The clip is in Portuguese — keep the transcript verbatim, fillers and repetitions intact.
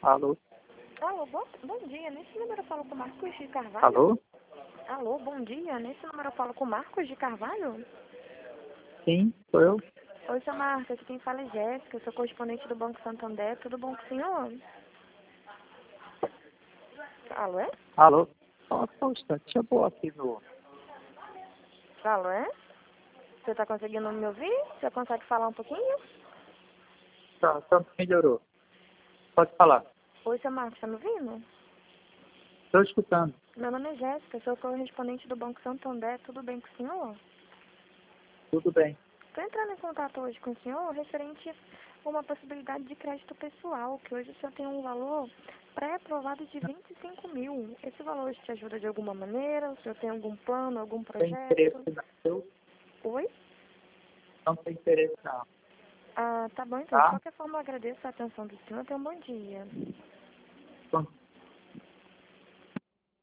Alô? Alô, bom, bom dia. Nesse número eu falo com Marcos de Carvalho? Alô? Alô, bom dia. Nesse número eu falo com Marcos de Carvalho? Sim, sou eu. Oi, seu Marcos. Aqui quem fala é Jéssica. Eu sou correspondente do Banco Santander. Tudo bom com o senhor? Alô, é? Alô? Só, só um instante, eu vou aqui no... Alô, é? Você tá conseguindo me ouvir? Você consegue falar um pouquinho? Tá, tá, melhorou. Pode falar. Oi, seu Marcos. Tá me ouvindo? Estou escutando. Meu nome é Jéssica. Eu sou correspondente do Banco Santander. Tudo bem com o senhor? Tudo bem. Estou entrando em contato hoje com o senhor referente a uma possibilidade de crédito pessoal, que hoje o senhor tem um valor pré-aprovado de vinte e cinco mil. Esse valor te ajuda de alguma maneira? O senhor tem algum plano, algum Tem interesse projeto? não. Eu Oi? não tenho interesse não. Ah, tá bom então. De Tá? qualquer forma, eu agradeço a atenção do senhor. Tenha um bom dia. Então,